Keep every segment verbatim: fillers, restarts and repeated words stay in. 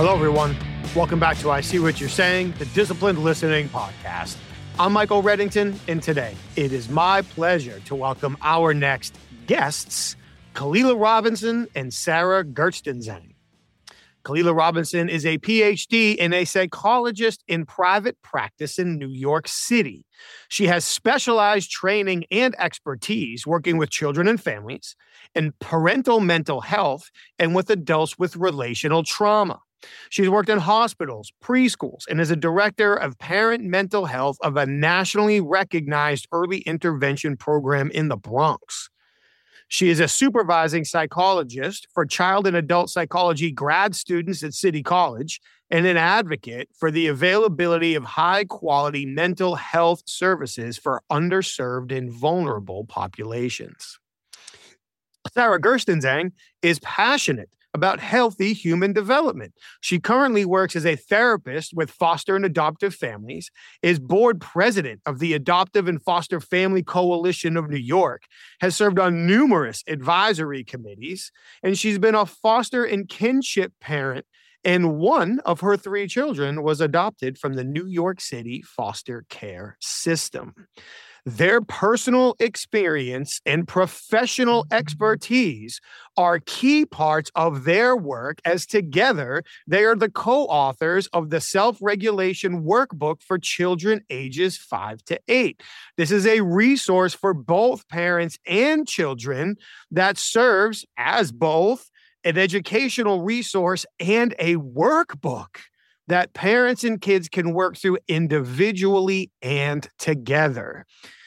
Hello, everyone. Welcome back to I See What You're Saying, the Disciplined Listening Podcast. I'm Michael Reddington, and today it is my pleasure to welcome our next guests, Kalila Robinson and Sarah Gerstenzang. Kalila Robinson is a P H D and a psychologist in private practice in New York City. She has specialized training and expertise working with children and families in parental mental health and with adults with relational trauma. She's worked in hospitals, preschools, and is a director of parent mental health of a nationally recognized early intervention program in the Bronx. She is a supervising psychologist for child and adult psychology grad students at City College and an advocate for the availability of high-quality mental health services for underserved and vulnerable populations. Sarah Gerstenzang is passionate about healthy human development. She currently works as a therapist with foster and adoptive families, is board president of the Adoptive and Foster Family Coalition of New York, has served on numerous advisory committees, and she's been a foster and kinship parent, and one of her three children was adopted from the New York City foster care system. Their personal experience and professional expertise are key parts of their work, as together they are the co-authors of the Self-Regulation Workbook for children ages five to eight. This is a resource for both parents and children that serves as both an educational resource and a workbook that parents and kids can work through individually and together.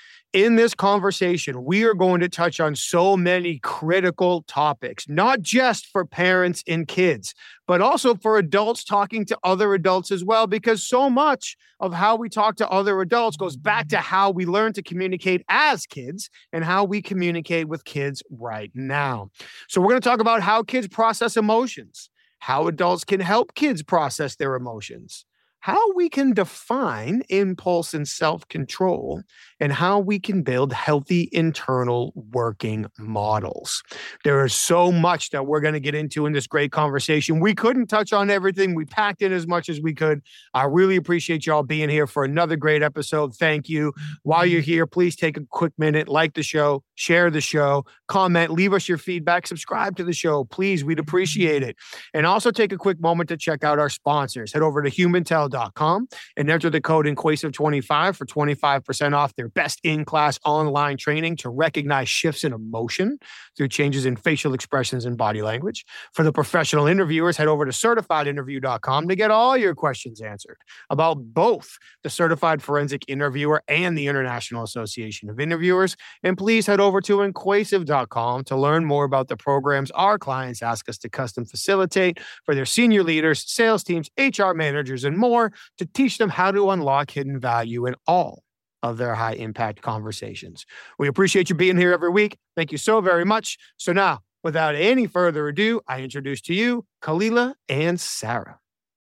In this conversation, we are going to touch on so many critical topics, not just for parents and kids, but also for adults talking to other adults as well, because so much of how we talk to other adults goes back to how we learn to communicate as kids and how we communicate with kids right now. So we're going to talk about how kids process emotions, how adults can help kids process their emotions, how we can define impulse and self-control, and how we can build healthy internal working models. There is so much that we're going to get into in this great conversation. We couldn't touch on everything. We packed in as much as we could. I really appreciate y'all being here for another great episode. Thank you. While you're here, please take a quick minute, like the show, share the show, comment, leave us your feedback, subscribe to the show. Please, we'd appreciate it. And also take a quick moment to check out our sponsors. Head over to humantel dot com and enter the code I N Q U A S I V E twenty-five for twenty-five percent off their best in-class online training to recognize shifts in emotion through changes in facial expressions and body language. For the professional interviewers, head over to certified interview dot com to get all your questions answered about both the Certified Forensic Interviewer and the International Association of Interviewers. And please head over to inclusive dot com to learn more about the programs our clients ask us to custom facilitate for their senior leaders, sales teams, H R managers, and more to teach them how to unlock hidden value in all of their high impact conversations. We appreciate you being here every week. Thank you so very much. So now, without any further ado, I introduce to you Kalila and Sarah.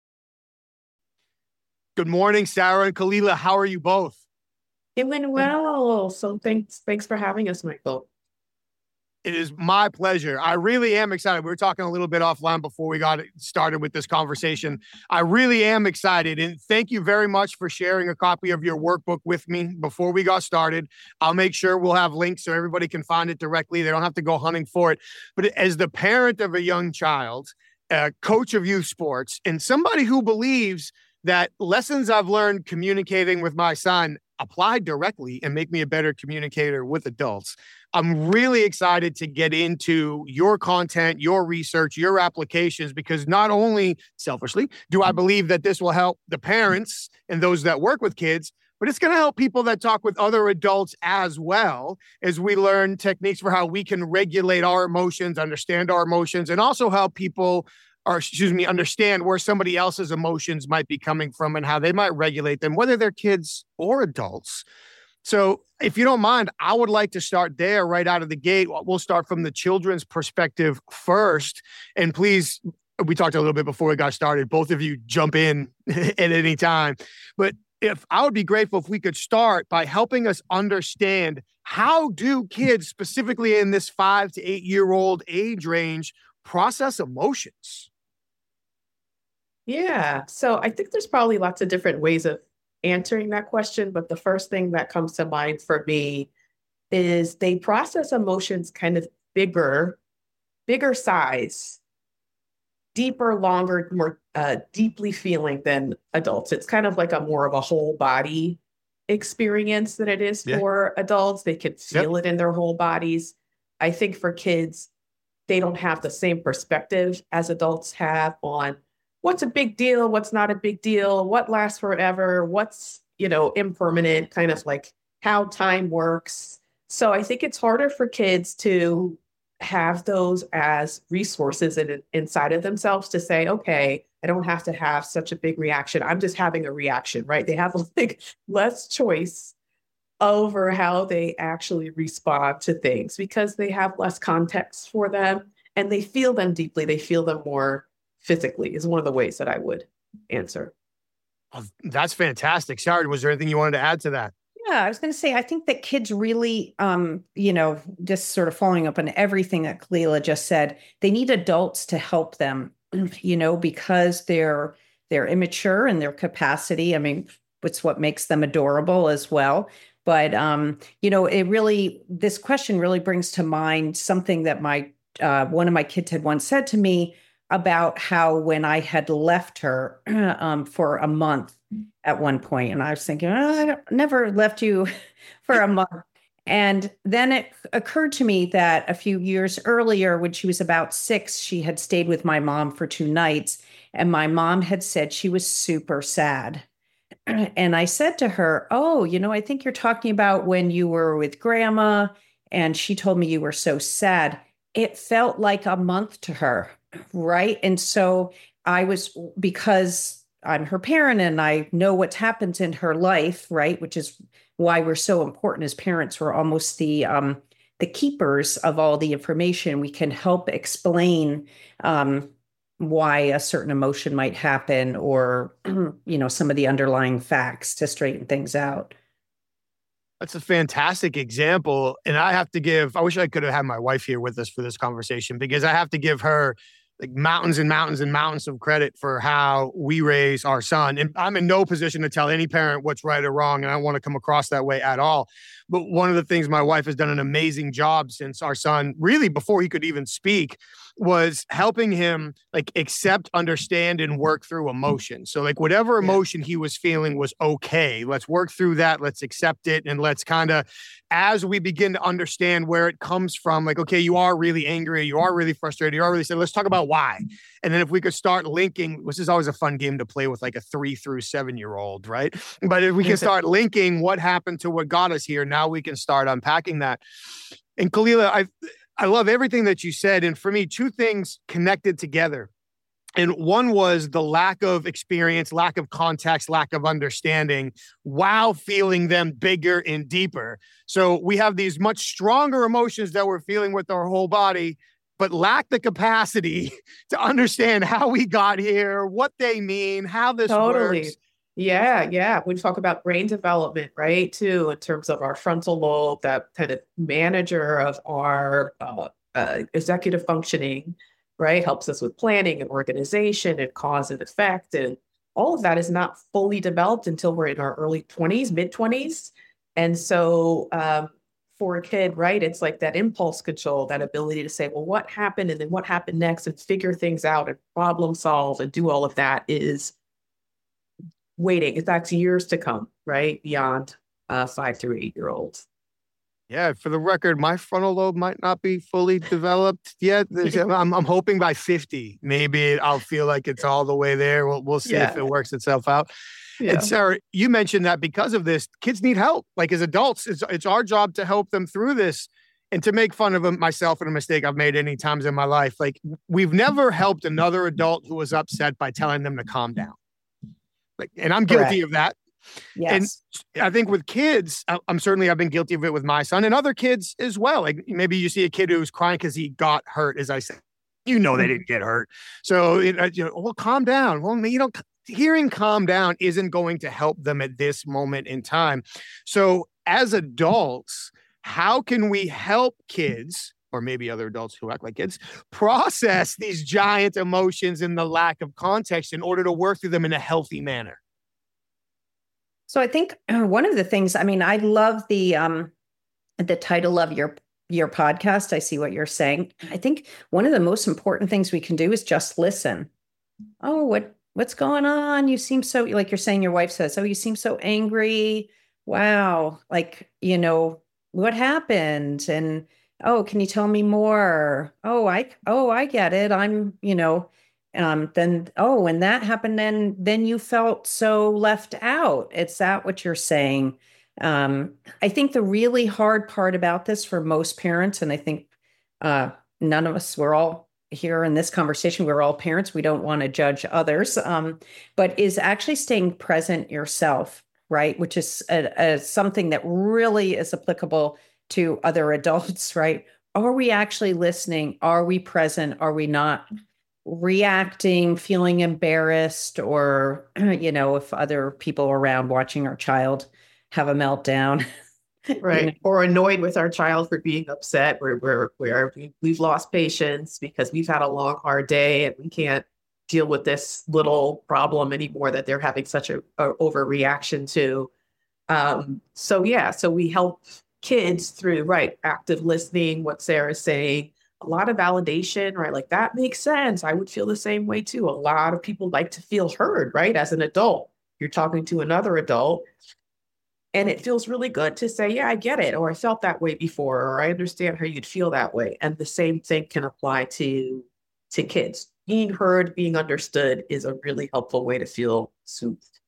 Good morning, Sarah and Kalila. How are you both? Doing well. So thanks, thanks for having us, Michael. It is my pleasure. I really am excited. We were talking a little bit offline before we got started with this conversation. I really am excited. And thank you very much for sharing a copy of your workbook with me before we got started. I'll make sure we'll have links so everybody can find it directly. They don't have to go hunting for it. But as the parent of a young child, a coach of youth sports, and somebody who believes that lessons I've learned communicating with my son apply directly and make me a better communicator with adults, I'm really excited to get into your content, your research, your applications, because not only selfishly do I believe that this will help the parents and those that work with kids, but it's going to help people that talk with other adults as well, as we learn techniques for how we can regulate our emotions, understand our emotions, and also help people or excuse me, understand where somebody else's emotions might be coming from and how they might regulate them, whether they're kids or adults. So if you don't mind, I would like to start there right out of the gate. We'll start from the children's perspective first. And please, we talked a little bit before we got started. Both of you jump in at any time. But if I would be grateful if we could start by helping us understand, how do kids, specifically in this five to eight year old age range, process emotions? Yeah. So I think there's probably lots of different ways of answering that question, but the first thing that comes to mind for me is they process emotions kind of bigger, bigger size, deeper, longer, more uh, deeply feeling than adults. It's kind of like a more of a whole body experience than it is Yeah. for adults. They can Yep. feel it in their whole bodies. I think for kids, they don't have the same perspective as adults have on what's a big deal, what's not a big deal, what lasts forever, what's, you know, impermanent, kind of like how time works. So I think it's harder for kids to have those as resources in, inside of themselves to say, okay, I don't have to have such a big reaction. I'm just having a reaction, right? They have like less choice over how they actually respond to things because they have less context for them and they feel them deeply. They feel them more physically, is one of the ways that I would answer. Oh, that's fantastic. Sorry, was there anything you wanted to add to that? Yeah, I was going to say, I think that kids really, um, you know, just sort of following up on everything that Kalila just said, they need adults to help them, you know, because they're they're immature in their capacity. I mean, it's what makes them adorable as well. But um, you know, it really, this question really brings to mind something that my uh, one of my kids had once said to me about how when I had left her um, for a month at one point, and I was thinking, oh, I never left you for a month. And then it occurred to me that a few years earlier, when she was about six, she had stayed with my mom for two nights, and my mom had said she was super sad. And I said to her, oh, you know, I think you're talking about when you were with grandma, and she told me you were so sad. It felt like a month to her, right? And so I was, because I'm her parent and I know what's happened in her life, right? Which is why we're so important as parents. We're almost the um, the keepers of all the information. We can help explain um, why a certain emotion might happen, or you know, some of the underlying facts to straighten things out. That's a fantastic example. And I have to give, I wish I could have had my wife here with us for this conversation, because I have to give her like mountains and mountains and mountains of credit for how we raise our son. And I'm in no position to tell any parent what's right or wrong, and I don't want to come across that way at all. But one of the things my wife has done an amazing job since our son, really before he could even speak, was helping him like accept, understand, and work through emotion. So like whatever emotion he was feeling was okay. Let's work through that. Let's accept it. And let's kind of, as we begin to understand where it comes from, like, okay, you are really angry. You are really frustrated. You are really sad. Let's talk about why. And then if we could start linking, this is always a fun game to play with like a three through seven year old, right? But if we can start linking what happened to what got us here, now we can start unpacking that. And Kalila, I I love everything that you said. And for me, two things connected together. And one was the lack of experience, lack of context, lack of understanding, while feeling them bigger and deeper. So we have these much stronger emotions that we're feeling with our whole body, but lack the capacity to understand how we got here, what they mean, how this Totally. works. Yeah, yeah. We talk about brain development, right? Too, in terms of our frontal lobe, that kind of manager of our uh, uh, executive functioning, right? Helps us with planning and organization and cause and effect. And all of that is not fully developed until we're in our early twenties, mid twenties. And so um, for a kid, right, it's like that impulse control, that ability to say, well, what happened? And then what happened next, and figure things out and problem solve and do all of that is waiting. That's years to come, right? Beyond uh, five through eight year olds. Yeah, for the record, my frontal lobe might not be fully developed yet. I'm, I'm hoping by fifty, maybe I'll feel like it's all the way there. We'll, we'll see yeah. if it works itself out. Yeah. And Sarah, you mentioned that because of this, kids need help. Like as adults, it's, it's our job to help them through this and to make fun of them, myself and a mistake I've made any times in my life. Like we've never helped another adult who was upset by telling them to calm down. Like, and I'm guilty Correct. of that. Yes. And I think with kids, I'm certainly, I've been guilty of it with my son and other kids as well. Like maybe you see a kid who's crying because he got hurt, as I said, you know, they didn't get hurt. So, you know, well, calm down. Well, you know, hearing calm down isn't going to help them at this moment in time. So as adults, how can we help kids, or maybe other adults who act like kids, process these giant emotions and the lack of context in order to work through them in a healthy manner? So I think one of the things, I mean, I love the um, the title of your your podcast. I see what you're saying. I think one of the most important things we can do is just listen. Oh, what what's going on? You seem so, like you're saying, your wife says, oh, you seem so angry. Wow. Like, you know, what happened? And, oh, can you tell me more? Oh, I, oh, I get it. I'm, you know, um, then, oh, when that happened, then, then you felt so left out. Is that what you're saying? Um, I think the really hard part about this for most parents, and I think uh, none of us, we're all here in this conversation, we're all parents. We don't want to judge others, um, but is actually staying present yourself, right? Which is a, a, something that really is applicable to other adults, right? Are we actually listening? Are we present? Are we not reacting, feeling embarrassed, or, you know, if other people around watching our child have a meltdown? Right. You know? Or annoyed with our child for being upset, where where where we've lost patience because we've had a long, hard day and we can't deal with this little problem anymore that they're having such a, a overreaction to. Um, so yeah, so we help kids through, right, active listening, what Sarah's saying, a lot of validation, right? Like, that makes sense. I would feel the same way too. A lot of people like to feel heard, right? As an adult, you're talking to another adult, and it feels really good to say, yeah, I get it, or I felt that way before, or I understand how you'd feel that way. And the same thing can apply to, to kids. Being heard, being understood is a really helpful way to feel soothed.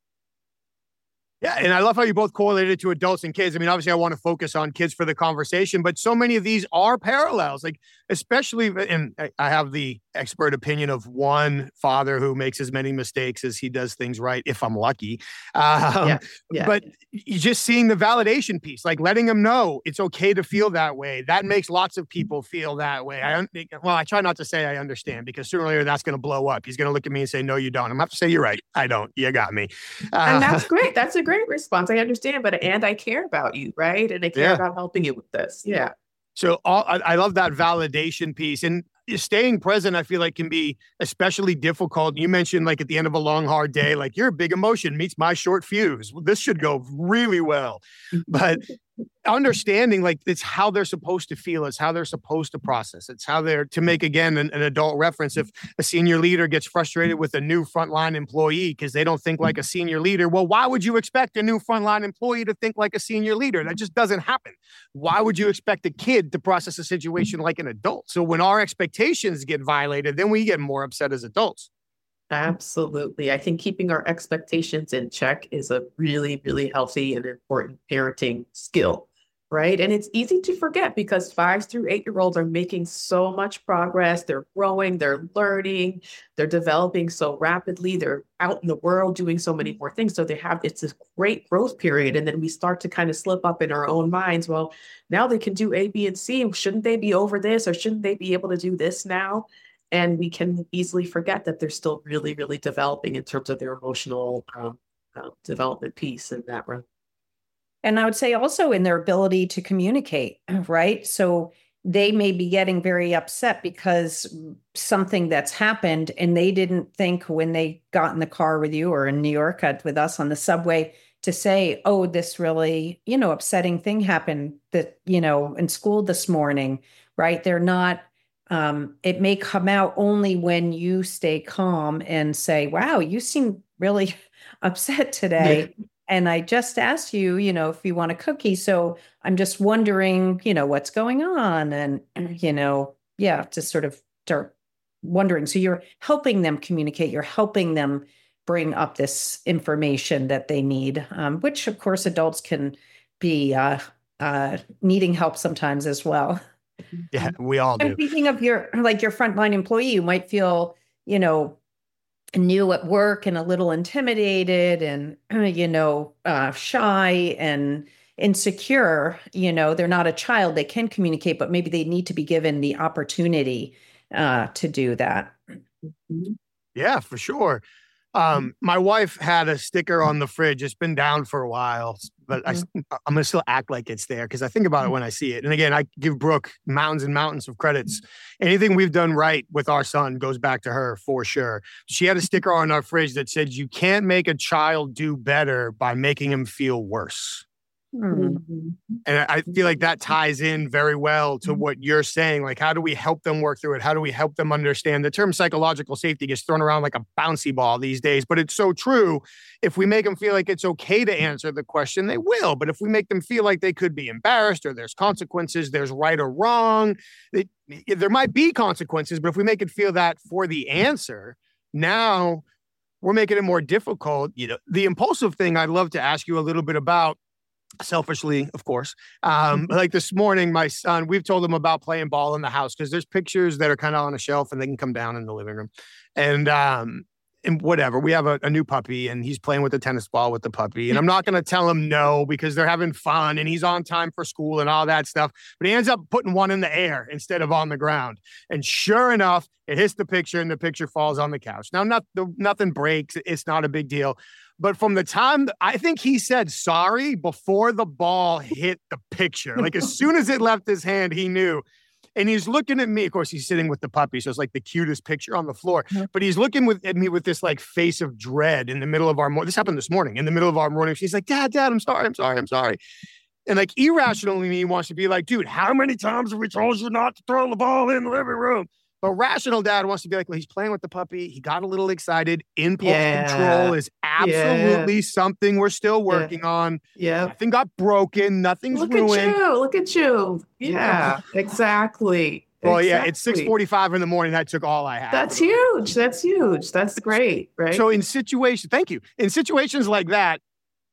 Yeah, and I love how you both correlated to adults and kids. I mean, obviously, I want to focus on kids for the conversation, but so many of these are parallels, like especially, and I have the expert opinion of one father who makes as many mistakes as he does things right, if I'm lucky. Um, yeah, yeah. But just seeing the validation piece, like letting them know it's okay to feel that way. That makes lots of people feel that way. I Well, I try not to say I understand, because sooner or later that's going to blow up. He's going to look at me and say, no, you don't. I'm going to have to say, you're right. I don't. You got me. Uh, and that's great. That's a great response. I understand, but and I care about you, right? And I care yeah. about helping you with this. Yeah. So all, I, I love that validation piece. And staying present, I feel like, can be especially difficult. You mentioned, like, at the end of a long, hard day, like, your big emotion meets my short fuse. This should go really well. But understanding, like, it's how they're supposed to feel. It's how they're supposed to process. It's how they're, to make, again, an, an adult reference. If a senior leader gets frustrated with a new frontline employee because they don't think like a senior leader, well, why would you expect a new frontline employee to think like a senior leader? That just doesn't happen. Why would you expect a kid to process a situation like an adult? So when our expectations get violated, then we get more upset as adults. Absolutely. I think keeping our expectations in check is a really, really healthy and important parenting skill, right? And it's easy to forget because five through eight-year-olds are making so much progress. They're growing, they're learning, they're developing so rapidly. They're out in the world doing so many more things. So they have, it's this great growth period. And then we start to kind of slip up in our own minds. Well, now they can do A, B, and C. Shouldn't they be over this, or shouldn't they be able to do this now? And we can easily forget that they're still really, really developing in terms of their emotional um, uh, development piece in that realm. And I would say also in their ability to communicate, right? So they may be getting very upset because something that's happened, and they didn't think when they got in the car with you or in New York with us on the subway to say, oh, this really, you know, upsetting thing happened that, you know, in school this morning, right? They're not, um, it may come out only when you stay calm and say, wow, you seem really upset today. And I just asked you, you know, if you want a cookie. So I'm just wondering, you know, what's going on. And, you know, yeah, to sort of start wondering. So you're helping them communicate. You're helping them bring up this information that they need, um, which, of course, adults can be uh, uh, needing help sometimes as well. Yeah, we all do. And speaking of your, like your frontline employee, you might feel, you know, new at work and a little intimidated and, you know, uh, shy and insecure. You know, they're not a child. They can communicate, but maybe they need to be given the opportunity uh, to do that. Yeah, for sure. Um, my wife had a sticker on the fridge. It's been down for a while, but mm-hmm. I, I'm going to still act like it's there because I think about it when I see it. And again, I give Brooke mountains and mountains of credits. Anything we've done right with our son goes back to her for sure. She had a sticker on our fridge that said, "You can't make a child do better by making him feel worse." Mm-hmm. And I feel like that ties in very well to what you're saying. Like, how do we help them work through it? How do we help them understand? The term psychological safety gets thrown around like a bouncy ball these days, but it's so true. If we make them feel like it's okay to answer the question, they will. But if we make them feel like they could be embarrassed or there's consequences, there's right or wrong, it, there might be consequences, but if we make it feel that for the answer, now we're making it more difficult. You know, the impulsive thing I'd love to ask you a little bit about. Selfishly, of course. Um, like this morning, my son, we've told him about playing ball in the house because there's pictures that are kind of on a shelf and they can come down in the living room. And um, and whatever, we have a, a new puppy and he's playing with the tennis ball with the puppy. And I'm not going to tell him no because they're having fun and he's on time for school and all that stuff. But he ends up putting one in the air instead of on the ground. And sure enough, it hits the picture and the picture falls on the couch. Now, not the, nothing breaks. It's not a big deal. But from the time, I think he said sorry before the ball hit the picture. Like as soon as it left his hand, he knew. And he's looking at me. Of course, he's sitting with the puppy. So it's like the cutest picture on the floor. But he's looking with, at me with this like face of dread in the middle of our morning. This happened this morning. In the middle of our morning, she's like, Dad, Dad, I'm sorry. I'm sorry. I'm sorry. And like irrationally, he wants to be like, dude, how many times have we told you not to throw the ball in the living room? But rational dad wants to be like, well, he's playing with the puppy. He got a little excited. Impulse yeah. control is absolutely yeah. something we're still working yeah. on. Yeah. Nothing got broken. Nothing's Look ruined. Look at you. Look at you. Yeah, exactly. Well, exactly. yeah, it's six forty-five in the morning. That took all I had. That's huge. That's huge. That's great, right? So in situations, thank you. In situations like that,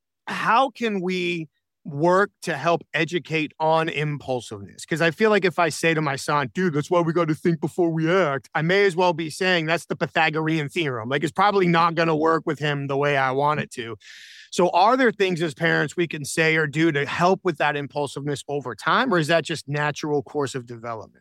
how can we work to help educate on impulsiveness? Because I feel like if I say to my son, dude, that's why we got to think before we act, I may as well be saying that's the Pythagorean theorem. Like it's probably not going to work with him the way I want it to. So are there things as parents we can say or do to help with that impulsiveness over time? Or is that just natural course of development?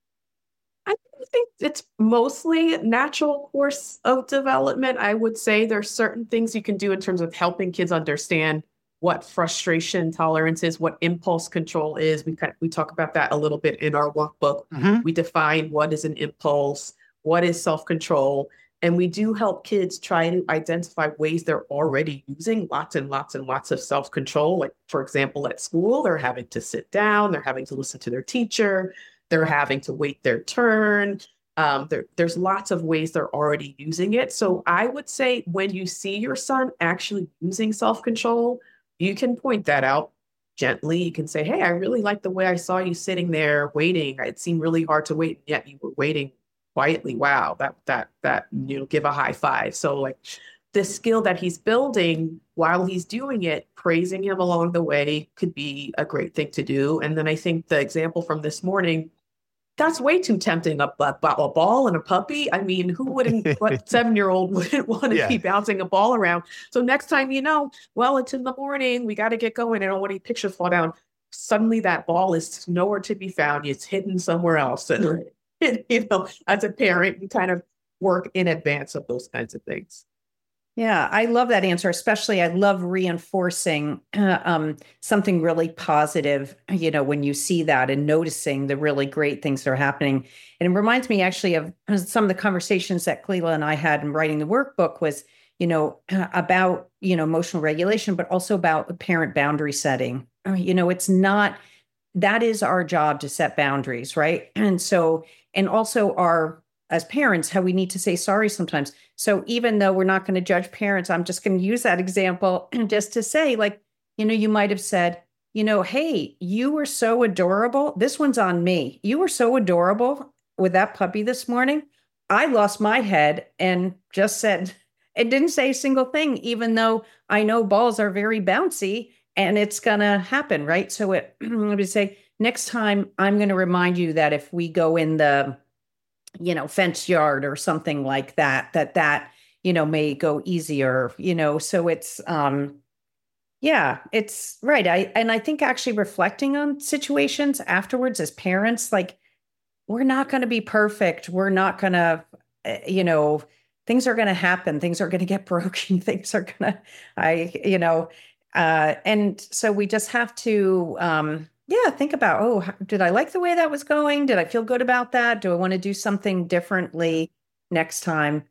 I think it's mostly natural course of development. I would say there's certain things you can do in terms of helping kids understand what frustration tolerance is, what impulse control is. We kind of, we talk about that a little bit in our workbook. Mm-hmm. We define what is an impulse, what is self-control, and we do help kids try to identify ways they're already using lots and lots and lots of self-control. Like, for example, at school, they're having to sit down, they're having to listen to their teacher, they're having to wait their turn. Um, there, there's lots of ways they're already using it. So I would say when you see your son actually using self-control, you can point that out gently. You can say, hey, I really like the way I saw you sitting there waiting. It seemed really hard to wait, yet you were waiting quietly. Wow, that, that, that, you know, give a high five. So like the skill that he's building while he's doing it, praising him along the way could be a great thing to do. And then I think the example from this morning, that's way too tempting. A, a, a ball and a puppy. I mean, who wouldn't, what seven-year-old wouldn't want to yeah. be bouncing a ball around? So next time, you know, well, it's in the morning. We got to get going. I don't want any pictures fall down. Suddenly that ball is nowhere to be found. It's hidden somewhere else. And, you know, as a parent, you kind of work in advance of those kinds of things. Yeah, I love that answer. Especially, I love reinforcing uh, um, something really positive, you know, when you see that and noticing the really great things that are happening. And it reminds me actually of some of the conversations that Kalila and I had in writing the workbook was, you know, about, you know, emotional regulation, but also about parent boundary setting. You know, it's not, that is our job to set boundaries, right? And so, and also our, as parents, how we need to say sorry sometimes. So even though we're not going to judge parents, I'm just going to use that example just to say, like, you know, you might have said, you know, hey, you were so adorable. This one's on me. You were so adorable with that puppy this morning. I lost my head and just said, it didn't say a single thing, even though I know balls are very bouncy and it's going to happen, right? So it, I'm going to say, next time I'm going to remind you that if we go in the, you know, fence yard or something like that, that, that, you know, may go easier, you know, so it's, um, yeah, it's right. I, and I think actually reflecting on situations afterwards as parents, like, we're not going to be perfect. We're not going to, you know, things are going to happen. Things are going to get broken. Things are going to, I, you know, uh, and so we just have to, um, yeah, think about, oh, how, did I like the way that was going? Did I feel good about that? Do I want to do something differently next time?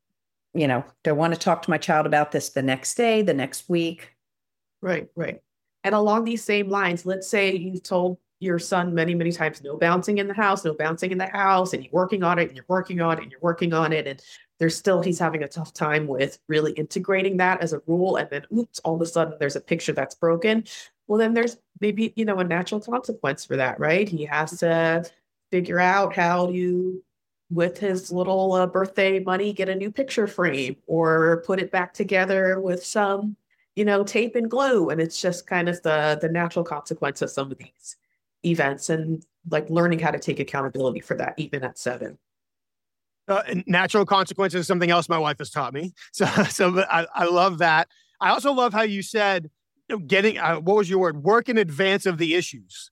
You know, do I want to talk to my child about this the next day, the next week? Right, right. And along these same lines, let's say you've told your son many, many times, no bouncing in the house, no bouncing in the house, and you're working on it and you're working on it and you're working on it. And there's still, he's having a tough time with really integrating that as a rule. And then, oops, all of a sudden there's a picture that's broken. Well, then there's maybe, you know, a natural consequence for that, right? He has to figure out how to, with his little uh, birthday money, get a new picture frame or put it back together with some, you know, tape and glue. And it's just kind of the, the natural consequence of some of these events, and like learning how to take accountability for that, even at seven. Uh, natural consequences is something else my wife has taught me. So, so I, I love that. I also love how you said, you know, getting, uh, what was your word? Work in advance of the issues.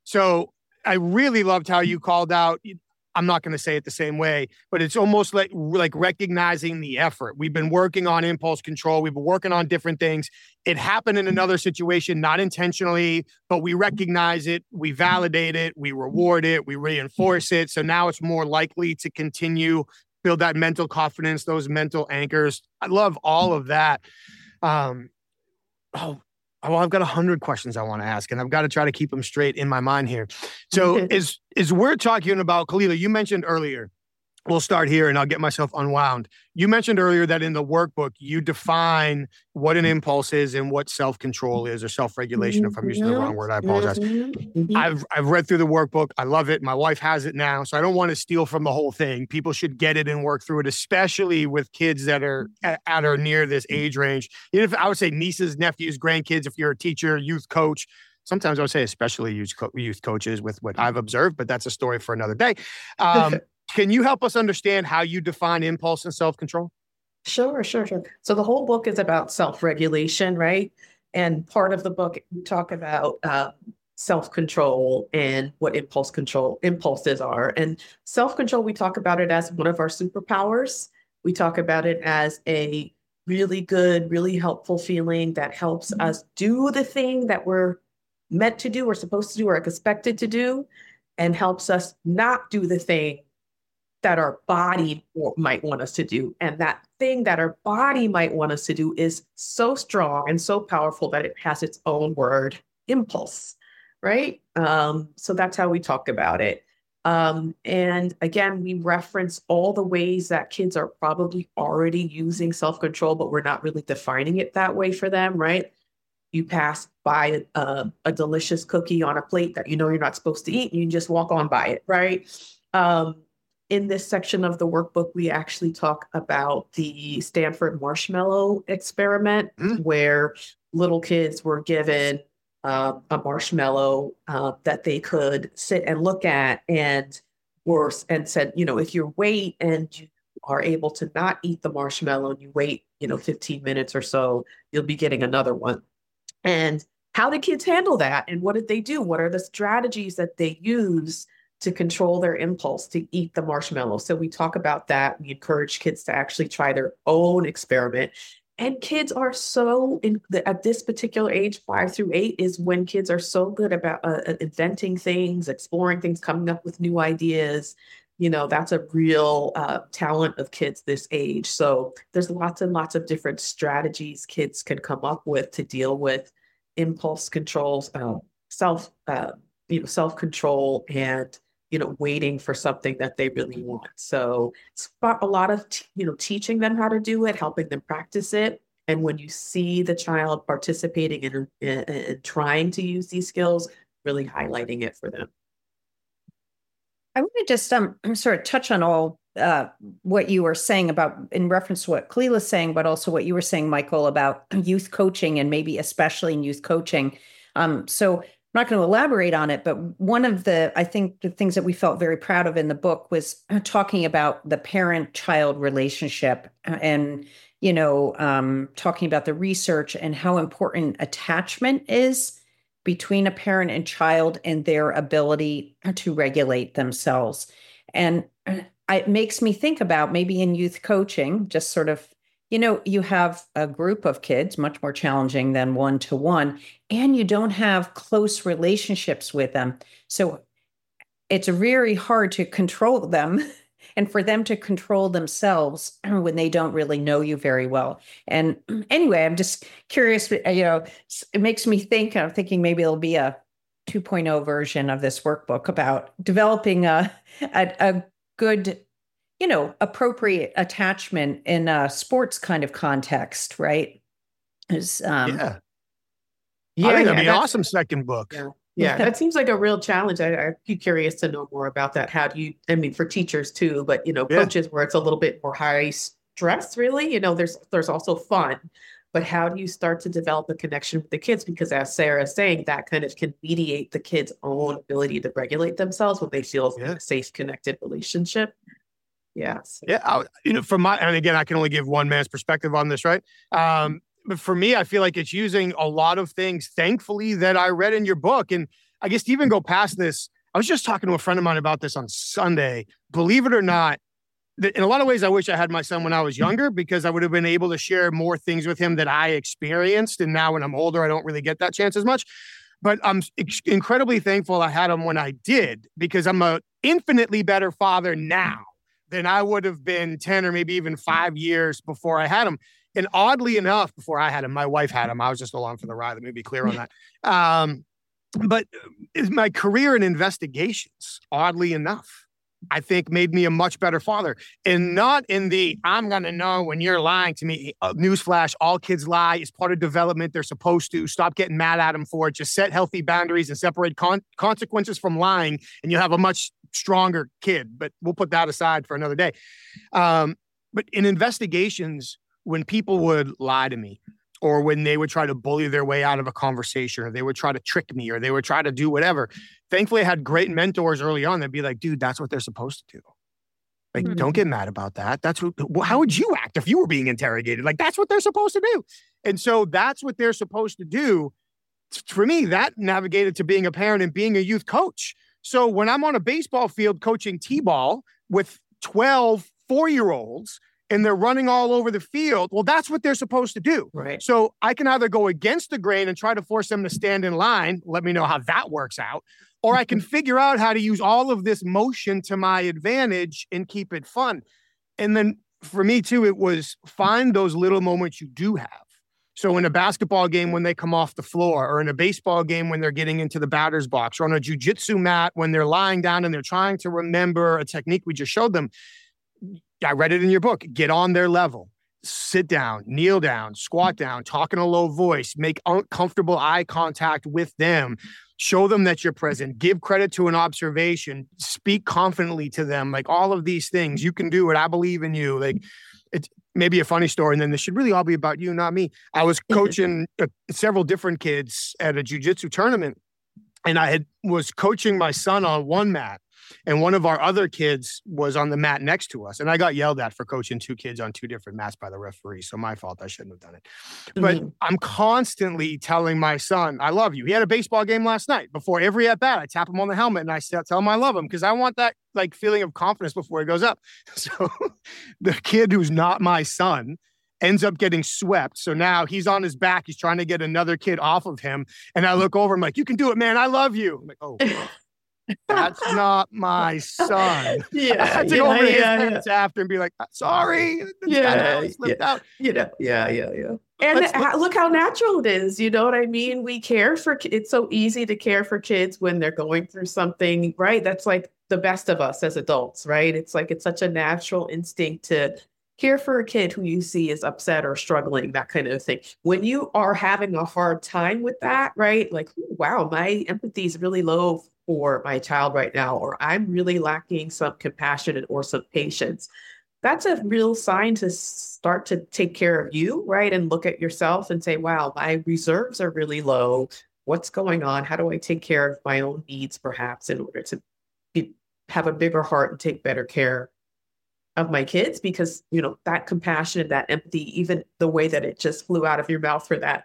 So I really loved how you called out, I'm not going to say it the same way, but it's almost like, like recognizing the effort. We've been working on impulse control. We've been working on different things. It happened in another situation, not intentionally, but we recognize it, we validate it, we reward it, we reinforce it. So now it's more likely to continue, build that mental confidence, those mental anchors. I love all of that. Um, oh, Well, I've got a hundred questions I want to ask, and I've got to try to keep them straight in my mind here. So is, is we're talking about, Kalila, you mentioned earlier, we'll start here and I'll get myself unwound. You mentioned earlier that in the workbook, you define what an impulse is and what self-control is, or self-regulation. If I'm using the wrong word, I apologize. Mm-hmm. I've, I've read through the workbook. I love it. My wife has it now, so I don't want to steal from the whole thing. People should get it and work through it, especially with kids that are at, at or near this age range. Even if I would say nieces, nephews, grandkids, if you're a teacher, youth coach, sometimes I would say especially youth, co- youth coaches with what I've observed, but that's a story for another day. Um, Can you help us understand how you define impulse and self-control? Sure, sure, sure. So the whole book is about self-regulation, right? And part of the book, we talk about uh, self-control and what impulse control impulses are. And self-control, we talk about it as one of our superpowers. We talk about it as a really good, really helpful feeling that helps us do the thing that we're meant to do, or supposed to do, or expected to do, and helps us not do the thing that our body might want us to do. And that thing that our body might want us to do is so strong and so powerful that it has its own word, impulse, right? Um, so that's how we talk about it. Um, and again, we reference all the ways that kids are probably already using self-control, but we're not really defining it that way for them, right? You pass by a, a delicious cookie on a plate that you know you're not supposed to eat, and you just walk on by it, right? Um, In this section of the workbook, we actually talk about the Stanford marshmallow experiment, mm-hmm. where little kids were given uh, a marshmallow uh, that they could sit and look at, and were and said, you know, if you wait and you are able to not eat the marshmallow, and you wait, you know, fifteen minutes or so, you'll be getting another one. And how did kids handle that? And what did they do? What are the strategies that they use to control their impulse to eat the marshmallow? So we talk about that. We encourage kids to actually try their own experiment. And kids are so, in the, at this particular age, five through eight, is when kids are so good about uh, inventing things, exploring things, coming up with new ideas. You know, that's a real uh, talent of kids this age. So there's lots and lots of different strategies kids can come up with to deal with impulse controls, uh, self, uh, you know, self-control, and you know, waiting for something that they really want. So it's a lot of, t- you know, teaching them how to do it, helping them practice it. And when you see the child participating in, in, in trying to use these skills, really highlighting it for them. I want to just um, sort of touch on all uh, what you were saying about, in reference to what Kalila's saying, but also what you were saying, Michael, about youth coaching, and maybe especially in youth coaching. Um, so I'm not going to elaborate on it, but one of the, I think the things that we felt very proud of in the book was talking about the parent-child relationship, and, you know, um, talking about the research and how important attachment is between a parent and child and their ability to regulate themselves. And it makes me think about maybe in youth coaching, just sort of, you know, you have a group of kids, much more challenging than one to one, and you don't have close relationships with them. So it's very hard to control them and for them to control themselves when they don't really know you very well. And anyway, I'm just curious, you know, it makes me think, I'm thinking maybe it'll be a two point oh version of this workbook about developing a, a, a good, you know, appropriate attachment in a sports kind of context, right? Is, um, yeah. Yeah, I think yeah, that'd be an that's- awesome second book. Yeah. Yeah, that seems like a real challenge. I, I'd be curious to know more about that. How do you, I mean, for teachers too, but you know, Yeah. coaches where it's a little bit more high stress, really, you know, there's there's also fun, but how do you start to develop a connection with the kids? Because as Sarah is saying, that kind of can mediate the kids' own ability to regulate themselves when they feel Yeah. a safe, connected relationship. Yes. Yeah, I, you know, from my, and again, I can only give one man's perspective on this, right? Um, but for me, I feel like it's using a lot of things, thankfully, that I read in your book. And I guess to even go past this, I was just talking to a friend of mine about this on Sunday. Believe it or not, that in a lot of ways, I wish I had my son when I was younger, because I would have been able to share more things with him that I experienced. And now when I'm older, I don't really get that chance as much. But I'm ex- incredibly thankful I had him when I did, because I'm an infinitely better father now than I would have been ten or maybe even five years before I had him. And oddly enough, before I had him, my wife had him. I was just along for the ride. Let me be clear on that. Um, but my career in investigations, oddly enough, I think made me a much better father. And not in the, I'm going to know when you're lying to me. Uh, newsflash, all kids lie. It's part of development. They're supposed to. Stop getting mad at them for it. Just set healthy boundaries and separate con- consequences from lying, and you'll have a much stronger kid. But we'll put that aside for another day. Um, but in investigations, when people would lie to me, or when they would try to bully their way out of a conversation, or they would try to trick me, or they would try to do whatever. Thankfully, I had great mentors early on that'd be like, dude, that's what they're supposed to do. Like, mm-hmm. Don't get mad about that. That's what, how would you act if you were being interrogated? Like, that's what they're supposed to do. And so that's what they're supposed to do. For me, that navigated to being a parent and being a youth coach. So when I'm on a baseball field coaching T-ball with twelve four-year-olds, and they're running all over the field, well, that's what they're supposed to do. Right. So I can either go against the grain and try to force them to stand in line, let me know how that works out, or I can figure out how to use all of this motion to my advantage and keep it fun. And then for me too, it was find those little moments you do have. So in a basketball game, when they come off the floor, or in a baseball game, when they're getting into the batter's box, or on a jujitsu mat, when they're lying down and they're trying to remember a technique we just showed them. I read it in your book. Get on their level, sit down, kneel down, squat down, talk in a low voice, make uncomfortable eye contact with them, show them that you're present, give credit to an observation, speak confidently to them. Like all of these things, you can do it. I believe in you. Like it's maybe a funny story. And then this should really all be about you, not me. I was coaching uh, several different kids at a jujitsu tournament, and I had was coaching my son on one mat. And one of our other kids was on the mat next to us. And I got yelled at for coaching two kids on two different mats by the referee. So my fault. I shouldn't have done it. But mm-hmm. I'm constantly telling my son, I love you. He had a baseball game last night. Before every at bat, I tap him on the helmet and I tell him I love him, because I want that like feeling of confidence before he goes up. So the kid who's not my son ends up getting swept. So now he's on his back. He's trying to get another kid off of him. And I look over, I'm like, you can do it, man. I love you. I'm like, oh, that's not my son. Yeah, I had to yeah, go over to his yeah, parents yeah. after and be like, sorry. Yeah, slipped yeah, out. You know, yeah, yeah, yeah. And Let's, let's, look how natural it is. You know what I mean? We care for, it's so easy to care for kids when they're going through something, right? That's like the best of us as adults, right? It's like, it's such a natural instinct to care for a kid who you see is upset or struggling, that kind of thing. When you are having a hard time with that, right? Like, wow, my empathy is really low for my child right now, or I'm really lacking some compassion or some patience. That's a real sign to start to take care of you, right? And look at yourself and say, wow, my reserves are really low. What's going on? How do I take care of my own needs, perhaps, in order to be, have a bigger heart and take better care of my kids? Because, you know, that compassion, that empathy, even the way that it just flew out of your mouth for that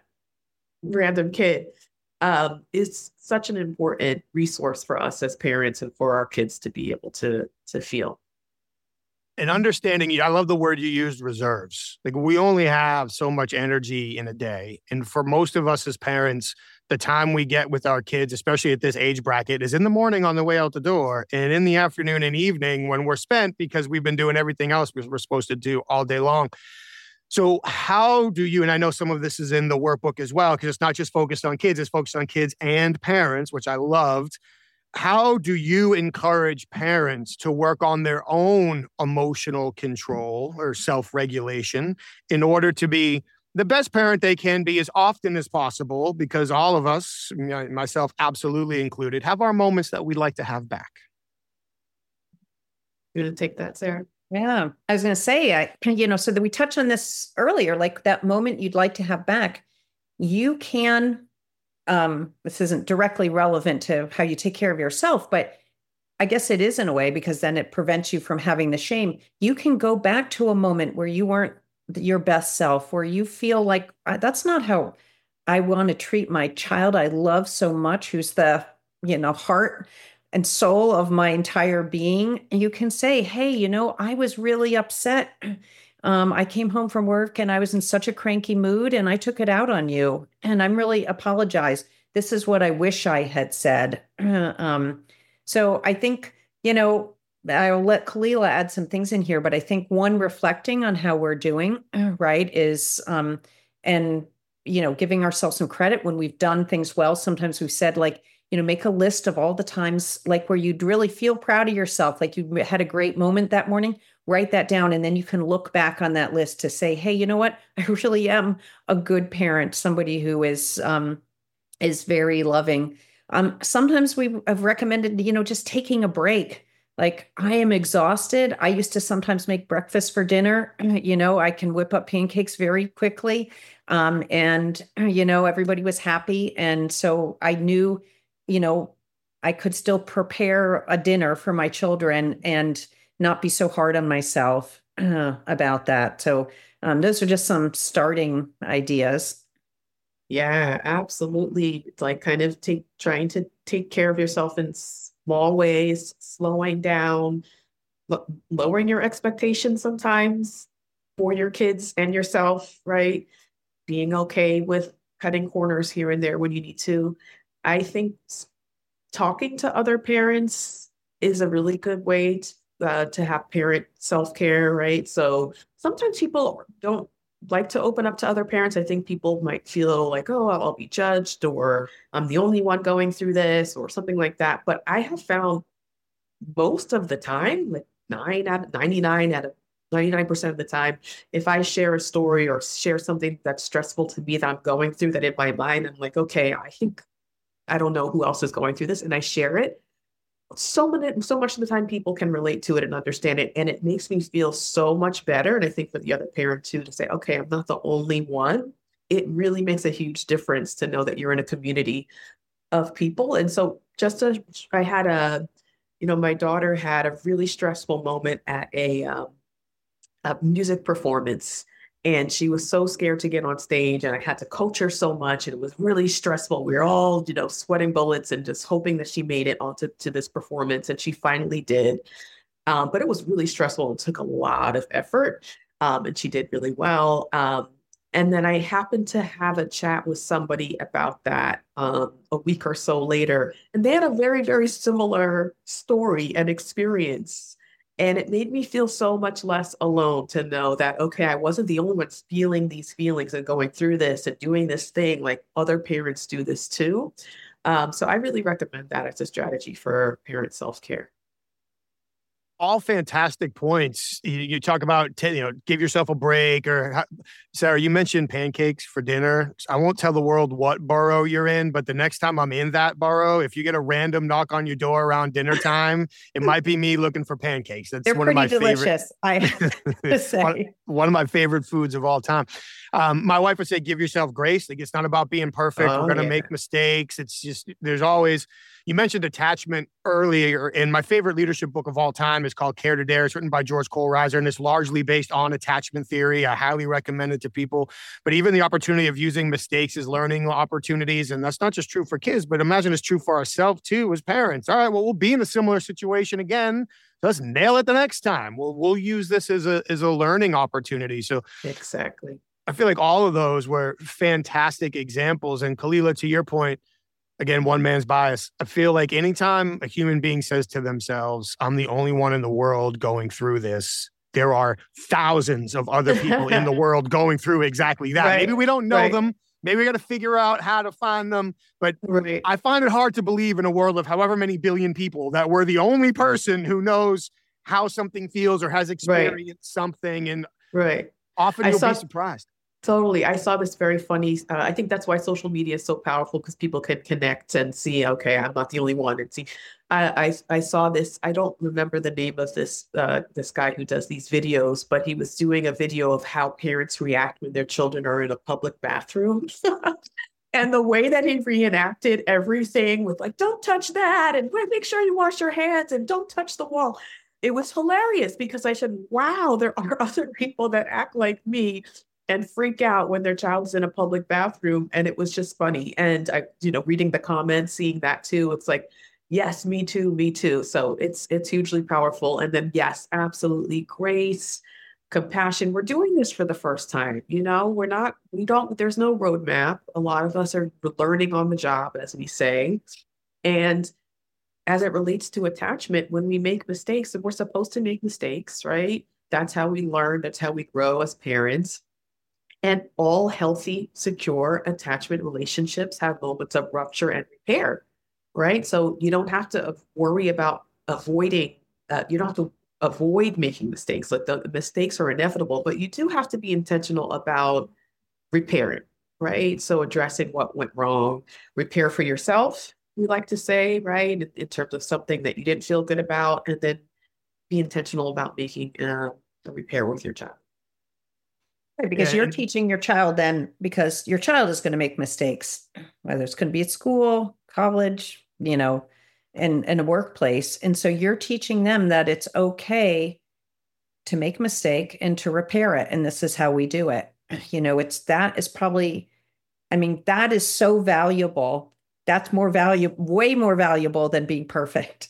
random kid, um, is such an important resource for us as parents and for our kids to be able to, to feel. And understanding, I love the word you used, reserves. Like we only have so much energy in a day. And for most of us as parents, the time we get with our kids, especially at this age bracket, is in the morning on the way out the door and in the afternoon and evening when we're spent because we've been doing everything else we're supposed to do all day long. So how do you, and I know some of this is in the workbook as well, because it's not just focused on kids, it's focused on kids and parents, which I loved. How do you encourage parents to work on their own emotional control or self-regulation in order to be the best parent they can be as often as possible? Because all of us, myself absolutely included, have our moments that we'd like to have back. You going to take that, Sarah? Yeah, I was going to say, I, you know, so that we touched on this earlier, like that moment you'd like to have back, you can, um, this isn't directly relevant to how you take care of yourself, but I guess it is in a way, because then it prevents you from having the shame. You can go back to a moment where you weren't your best self, where you feel like that's not how I want to treat my child I love so much, who's the, you know, heart and soul of my entire being. And you can say, hey, you know, I was really upset. Um, I came home from work and I was in such a cranky mood and I took it out on you. And I'm really apologize. This is what I wish I had said. um, so I think, you know, I'll let Kalila add some things in here, but I think one, reflecting on how we're doing, right, is, um, and, you know, giving ourselves some credit when we've done things well. Sometimes we've said, like, you know, make a list of all the times like where you'd really feel proud of yourself, like you had a great moment that morning, write that down. And then you can look back on that list to say, hey, you know what? I really am a good parent, somebody who is, um, is very loving. Um, sometimes we have recommended, you know, just taking a break. Like, I am exhausted. I used to sometimes make breakfast for dinner. You know, I can whip up pancakes very quickly. Um, and, you know, everybody was happy. And so I knew, you know, I could still prepare a dinner for my children and not be so hard on myself uh, about that. So um, those are just some starting ideas. Yeah, absolutely. It's like kind of take trying to take care of yourself in small ways, slowing down, lo- lowering your expectations sometimes for your kids and yourself, right? Being okay with cutting corners here and there when you need to. I think talking to other parents is a really good way to, uh, to have parent self-care, right? So sometimes people don't like to open up to other parents. I think people might feel like, oh, I'll be judged, or I'm the only one going through this, or something like that. But I have found most of the time, like nine out of ninety-nine out of ninety-nine percent of the time, if I share a story or share something that's stressful to me that I'm going through, that in my mind, I'm like, okay, I think I don't know who else is going through this, and I share it. So many, so much of the time people can relate to it and understand it. And it makes me feel so much better. And I think for the other parent too, to say, okay, I'm not the only one. It really makes a huge difference to know that you're in a community of people. And so just as I had a, you know, my daughter had a really stressful moment at a, um, a music performance. And she was so scared to get on stage, and I had to coach her so much, and it was really stressful. We were all, you know, sweating bullets and just hoping that she made it onto to this performance, and she finally did. Um, but it was really stressful and took a lot of effort, um, and she did really well. Um, and then I happened to have a chat with somebody about that um, a week or so later, and they had a very, very similar story and experience. And it made me feel so much less alone to know that, okay, I wasn't the only one feeling these feelings and going through this and doing this thing. Like, other parents do this too. Um, so I really recommend that as a strategy for parent self-care. All fantastic points. You, you talk about, t- you know, give yourself a break. Or how, Sarah, you mentioned pancakes for dinner. I won't tell the world what borough you're in, but the next time I'm in that borough, if you get a random knock on your door around dinner time, it might be me looking for pancakes. That's They're one pretty of my delicious, favorite. I have to say. one, one of my favorite foods of all time. Um, my wife would say, give yourself grace. Like, it's not about being perfect. Oh, We're going to yeah. make mistakes. It's just, there's always, you mentioned attachment earlier, and my favorite leadership book of all time is called Care to Dare. It's written by George Kohlreiser, and it's largely based on attachment theory. I highly recommend it to people. But even the opportunity of using mistakes as learning opportunities, and that's not just true for kids, but imagine it's true for ourselves too as parents. All right, well, we'll be in a similar situation again. let's nail it the next time. We'll, we'll use this as a, as a learning opportunity. So Exactly. I feel like all of those were fantastic examples. And Kalila, to your point, again, one man's bias. I feel like anytime a human being says to themselves, I'm the only one in the world going through this, there are thousands of other people in the world going through exactly that. Right. Maybe we don't know Right. them. Maybe we got to figure out how to find them. But Right. I find it hard to believe in a world of however many billion people that we're the only person who knows how something feels or has experienced right. something. And right. often I you'll saw- be surprised. Totally. I saw this very funny. Uh, I think that's why social media is so powerful, because people can connect and see, okay, I'm not the only one. And see, I, I, I saw this. I don't remember the name of this, uh, this guy who does these videos, but he was doing a video of how parents react when their children are in a public bathroom. And the way that he reenacted everything with like, don't touch that. And make sure you wash your hands and don't touch the wall. It was hilarious, because I said, wow, there are other people that act like me and freak out when their child's in a public bathroom. And it was just funny. And I, you know, reading the comments, seeing that too, it's like, yes, me too, me too. So it's, it's hugely powerful. And then, yes, absolutely. Grace, compassion. We're doing this for the first time. You know, we're not, we don't, there's no roadmap. A lot of us are learning on the job, as we say. And as it relates to attachment, when we make mistakes, and we're supposed to make mistakes, right? That's how we learn. That's how we grow as parents. And all healthy, secure attachment relationships have moments of rupture and repair, right? So you don't have to worry about avoiding, uh, you don't have to avoid making mistakes. Like the, the mistakes are inevitable, but you do have to be intentional about repairing, right? So addressing what went wrong, repair for yourself, we like to say, right? In, in terms of something that you didn't feel good about, and then be intentional about making uh, a repair with your child. Right, because Yeah, you're and- teaching your child then, because your child is going to make mistakes, whether it's going to be at school, college, you know, and in a workplace. And so you're teaching them that it's okay to make a mistake and to repair it. And this is how we do it. You know, it's, that is probably, I mean, that is so valuable. That's more valuable, way more valuable than being perfect.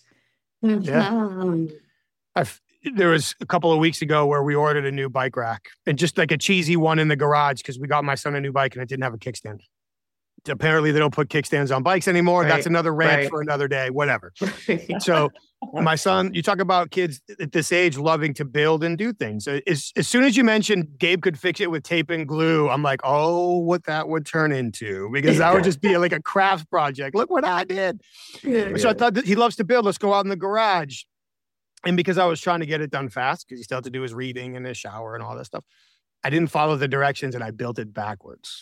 Yeah. I've, there was a couple of weeks ago where we ordered a new bike rack, and just like a cheesy one in the garage, because we got my son a new bike and it didn't have a kickstand. Apparently they don't put kickstands on bikes anymore. Right, That's another rant right. for another day, whatever. So my son, you talk about kids at this age loving to build and do things. As, as soon as you mentioned Gabe could fix it with tape and glue, I'm like, oh, what that would turn into, because that would just be like a crafts project. Look what I did. Yeah, So I yeah. thought that he loves to build. Let's go out in the garage. And because I was trying to get it done fast, because he still had to do his reading and his shower and all that stuff, I didn't follow the directions and I built it backwards.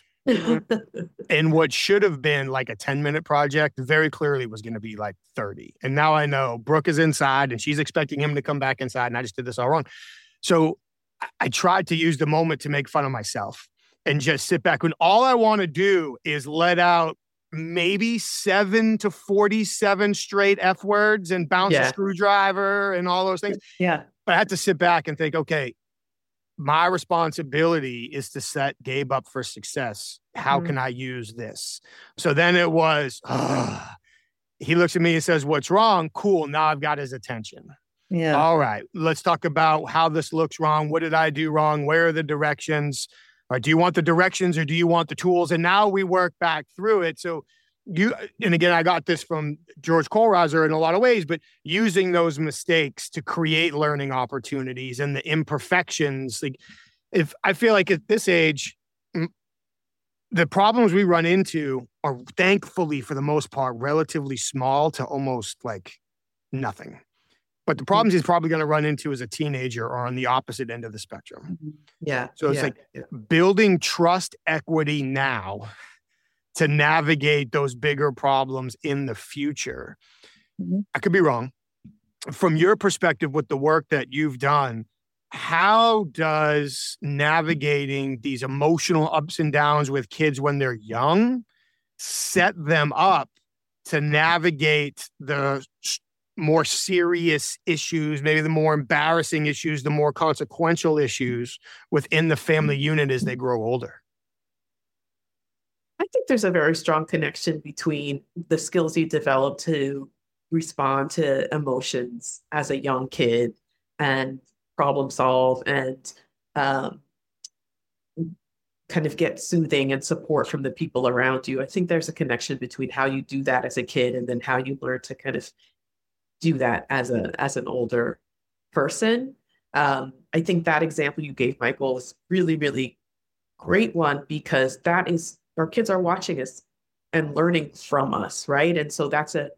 And what should have been like a ten minute project very clearly was going to be like thirty. And now I know Brooke is inside and she's expecting him to come back inside. And I just did this all wrong. So I, I tried to use the moment to make fun of myself and just sit back when all I want to do is let out maybe seven to forty-seven straight F words and bounce Yeah. a screwdriver and all those things. Yeah. But I had to sit back and think, okay, my responsibility is to set Gabe up for success. How Mhm. can I use this? So then it was, ah. He looks at me and says, what's wrong? Cool. Now I've got his attention. Yeah. All right. Let's talk about how this looks wrong. What did I do wrong? Where are the directions? Or do you want the directions or do you want the tools? And now we work back through it. So you, and again, I got this from George Kohlrauser in a lot of ways, but using those mistakes to create learning opportunities and the imperfections. Like, if I feel like at this age, m- the problems we run into are thankfully for the most part relatively small to almost like nothing. But the problems he's probably going to run into as a teenager are on the opposite end of the spectrum. Yeah. So it's yeah, like yeah. building trust equity now to navigate those bigger problems in the future. Mhm. I could be wrong. From your perspective, with the work that you've done, how does navigating these emotional ups and downs with kids when they're young set them up to navigate the s- more serious issues, maybe the more embarrassing issues, the more consequential issues within the family unit as they grow older? I think there's a very strong connection between the skills you develop to respond to emotions as a young kid and problem solve and um, kind of get soothing and support from the people around you. I think there's a connection between how you do that as a kid and then how you learn to kind of do that as a as an older person. Um, I think that example you gave, Michael, is really, really great one because that is our kids are watching us and learning from us, right? And so that's a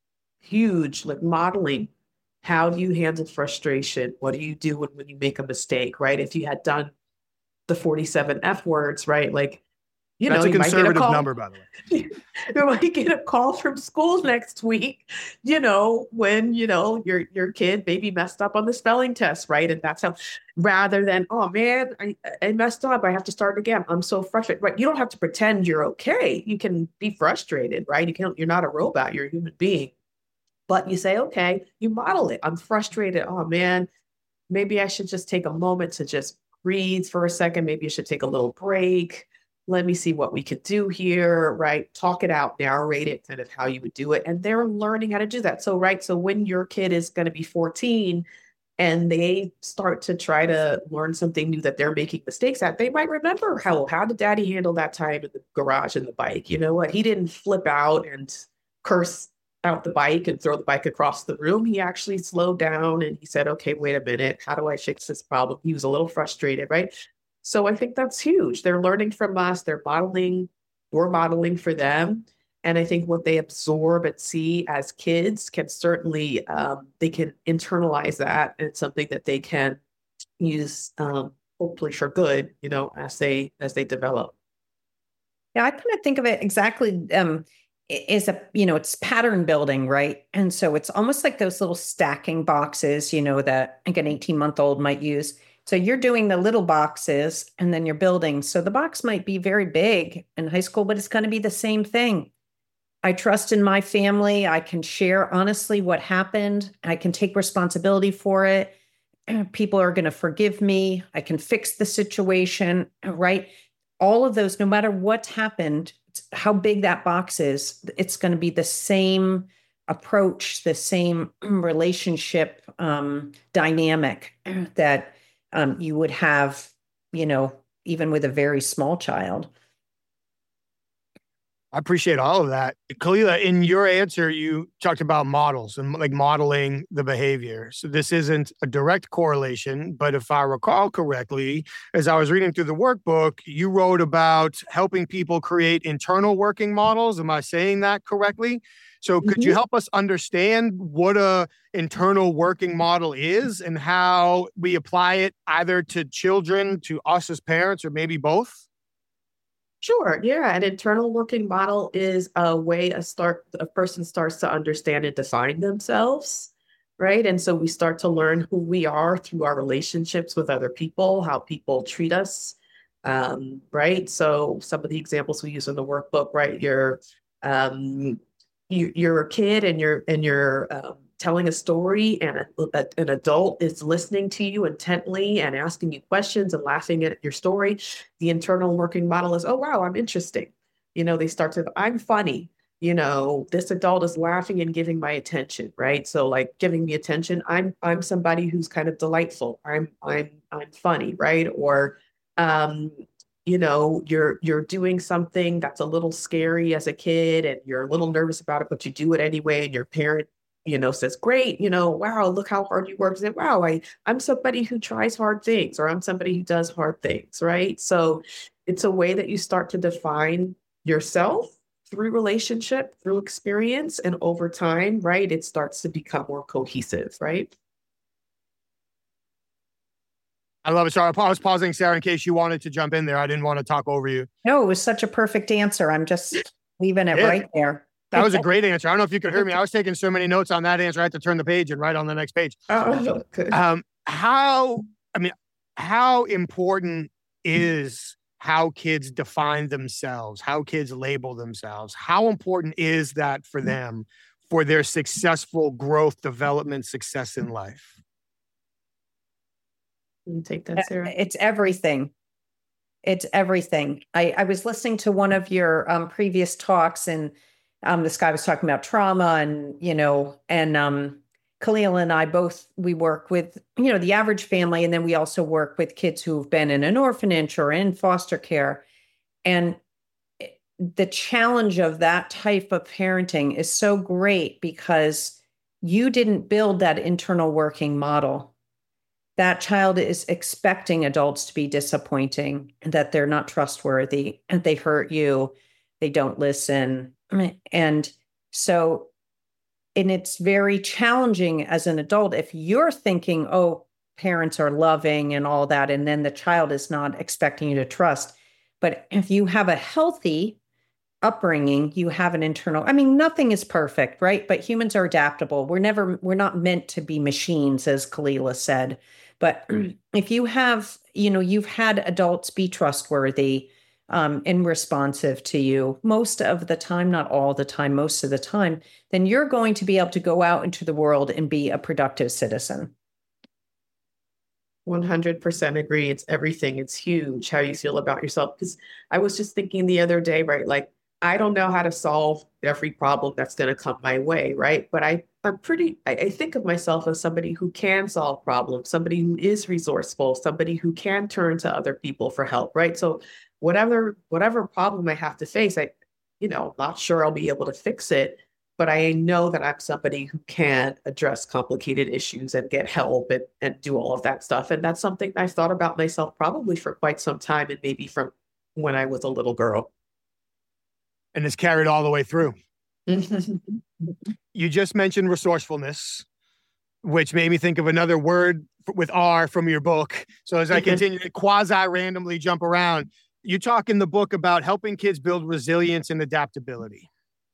huge like modeling. How do you handle frustration? What do you do when, when you make a mistake, right? If you had done the forty-seven F words, right? Like, you That's know, a you might get a conservative call. number, by the way. You might get a call from school next week, you know, when, you know, your your kid maybe messed up on the spelling test, right? And that's how, rather than, oh man, I, I messed up, I have to start again. I'm so frustrated, right? You don't have to pretend you're okay. You can be frustrated, right? You can't, you're not a robot, you're a human being. But you say, okay, you model it. I'm frustrated. Oh man, maybe I should just take a moment to just breathe for a second. Maybe you should take a little break. Let me see what we could do here, right? Talk it out, narrate it, kind of how you would do it. And they're learning how to do that. So, right. So when your kid is going to be fourteen and they start to try to learn something new that they're making mistakes at, they might remember how, how did daddy handle that time in the garage and the bike? You know what? He didn't flip out and curse out the bike and throw the bike across the room. He actually slowed down and he said, okay, wait a minute. How do I fix this problem? He was a little frustrated, right? So I think that's huge. They're learning from us. They're modeling, we're modeling for them. And I think what they absorb and see as kids can certainly, um, they can internalize that and it's something that they can use, um, hopefully for good, you know, as they, as they develop. Yeah, I kind of think of it exactly, um, is a, you know, it's pattern building, right? And so it's almost like those little stacking boxes, you know, that like an eighteen month old might use. So you're doing the little boxes and then you're building. So the box might be very big in high school, but it's going to be the same thing. I trust in my family. I can share honestly what happened. I can take responsibility for it. People are going to forgive me. I can fix the situation, right? All of those, no matter what happened, how big that box is, it's going to be the same approach, the same relationship um, dynamic that um, you would have, you know, even with a very small child. I appreciate all of that. Kalila, in your answer, you talked about models and like modeling the behavior. So this isn't a direct correlation, but if I recall correctly, as I was reading through the workbook, you wrote about helping people create internal working models. Am I saying that correctly? So could Mm-hmm. you help us understand what a internal working model is and how we apply it either to children, to us as parents, or maybe both? Sure. Yeah. An internal working model is a way a start a person starts to understand and define themselves, right? And so we start to learn who we are through our relationships with other people, how people treat us, um, right? So some of the examples we use in the workbook, right? You're um, you, you're a kid and you're and you're um, telling a story, and a, a, an adult is listening to you intently and asking you questions and laughing at your story. The internal working model is, oh, wow, I'm interesting. You know, they start to, I'm funny. You know, this adult is laughing and giving my attention, right? So like giving me attention, I'm I'm somebody who's kind of delightful. I'm I'm I'm funny, right? Or um, you know, you're you're doing something that's a little scary as a kid and you're a little nervous about it, but you do it anyway, and your parent, you know, says, great, you know, wow, look how hard you work. And wow, I, I'm somebody who tries hard things, or I'm somebody who does hard things, right? So it's a way that you start to define yourself through relationship, through experience, and over time, right? It starts to become more cohesive, right? I love it. Sorry, I was pausing, Sarah, in case you wanted to jump in there. I didn't want to talk over you. No, it was such a perfect answer. I'm just leaving it Yeah. right there. That was a great answer. I don't know if you could hear me. I was taking so many notes on that answer. I had to turn the page and write on the next page. Oh, good. Um, how, I mean, how important is how kids define themselves, how kids label themselves? How important is that for them, for their successful growth, development, success in life? Can you take that, Sarah? It's everything. It's everything. I, I was listening to one of your um, previous talks, and Um, this guy was talking about trauma and, you know, and um, Khalil and I both, we work with, you know, the average family. And then we also work with kids who've been in an orphanage or in foster care. And the challenge of that type of parenting is so great because you didn't build that internal working model. That child is expecting adults to be disappointing, that they're not trustworthy, and they hurt you, they don't listen. And so, and it's very challenging as an adult if you're thinking, oh, parents are loving and all that, and then the child is not expecting you to trust. But if you have a healthy upbringing, you have an internal, I mean, nothing is perfect, right? But humans are adaptable. We're never, we're not meant to be machines, as Kalila said. But if you have, you know, you've had adults be trustworthy um, and responsive to you most of the time, not all the time, most of the time, then you're going to be able to go out into the world and be a productive citizen. one hundred percent agree. It's everything. It's huge how you feel about yourself. Because I was just thinking the other day, right? Like, I don't know how to solve every problem that's going to come my way, right? But I, I'm pretty, I, I think of myself as somebody who can solve problems, somebody who is resourceful, somebody who can turn to other people for help, right? So whatever, whatever problem I have to face, I, you know, I'm not sure I'll be able to fix it, but I know that I'm somebody who can address complicated issues and get help and, and do all of that stuff. And that's something I've thought about myself probably for quite some time, and maybe from when I was a little girl. And it's carried all the way through. You just mentioned resourcefulness, which made me think of another word with R from your book. So as I continue to quasi-randomly jump around, you talk in the book about helping kids build resilience and adaptability.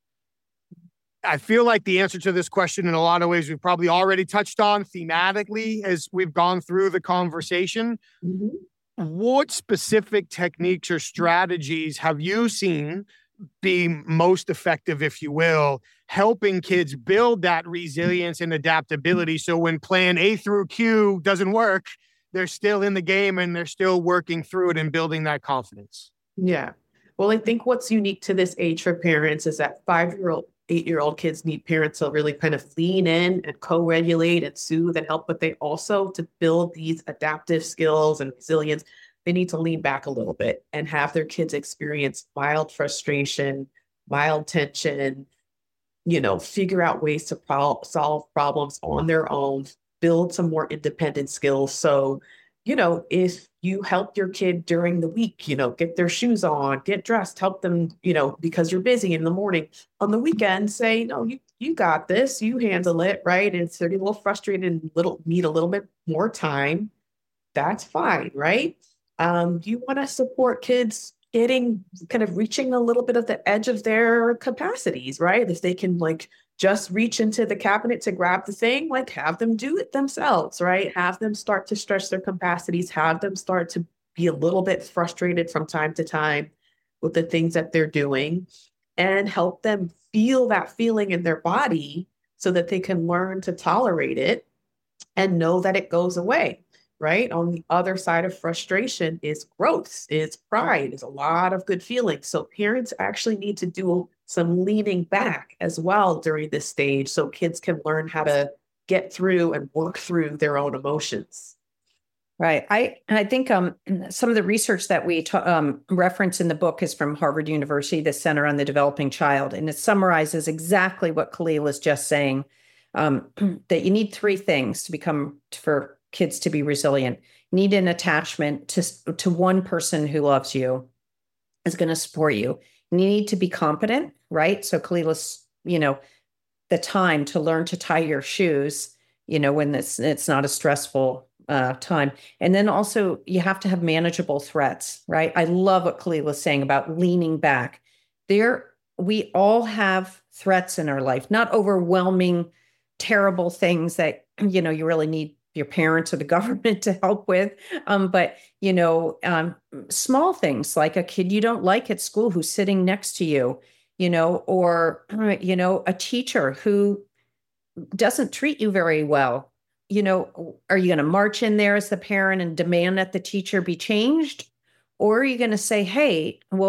I feel like the answer to this question in a lot of ways we've probably already touched on thematically as we've gone through the conversation. Mm-hmm. What specific techniques or strategies have you seen be most effective, if you will, helping kids build that resilience and adaptability so when plan A through Q doesn't work, they're still in the game and they're still working through it and building that confidence? Yeah. Well, I think what's unique to this age for parents is that five-year-old, eight-year-old kids need parents to really kind of lean in and co-regulate and soothe and help, but they also, to build these adaptive skills and resilience, they need to lean back a little bit and have their kids experience mild frustration, mild tension, you know, figure out ways to pro- solve problems on their own, build some more independent skills. So, you know, if you help your kid during the week, you know, get their shoes on, get dressed, help them, you know, because you're busy in the morning, on the weekend, say, no, you, you got this, you handle it, right? And if they're a little frustrated and little need a little bit more time, that's fine, right? Um, you want to support kids getting kind of reaching a little bit of the edge of their capacities, right? If they can like just reach into the cabinet to grab the thing, like have them do it themselves, right? Have them start to stretch their capacities, have them start to be a little bit frustrated from time to time with the things that they're doing, and help them feel that feeling in their body so that they can learn to tolerate it and know that it goes away. Right? On the other side of frustration is growth, is pride, is a lot of good feelings. So parents actually need to do some leaning back as well during this stage so kids can learn how to get through and work through their own emotions. Right. I I think um, some of the research that we ta- um, reference in the book is from Harvard University, the Center on the Developing Child, and it summarizes exactly what Khalil is just saying, um, that you need three things to become, for kids to be resilient. You need an attachment to, to one person who loves you, is going to support you. You need to be competent, right? So Kalila's, you know, the time to learn to tie your shoes, you know, when it's, it's not a stressful uh, time. And then also you have to have manageable threats, right? I love what Kalila's saying about leaning back. There, we all have threats in our life, not overwhelming, terrible things that, you know, you really need your parents or the government to help with. Um, but, you know, um, small things like a kid you don't like at school who's sitting next to you, you know, or, you know, a teacher who doesn't treat you very well. You know, are you going to march in there as the parent and demand that the teacher be changed? Or are you going to say, hey, well,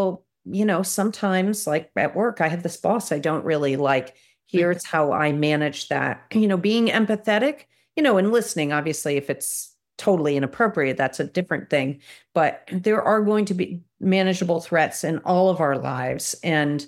you know, sometimes like at work, I have this boss I don't really like. Here's how I manage that. You know, being empathetic, you know, and listening, obviously, if it's totally inappropriate, that's a different thing. But there are going to be manageable threats in all of our lives. And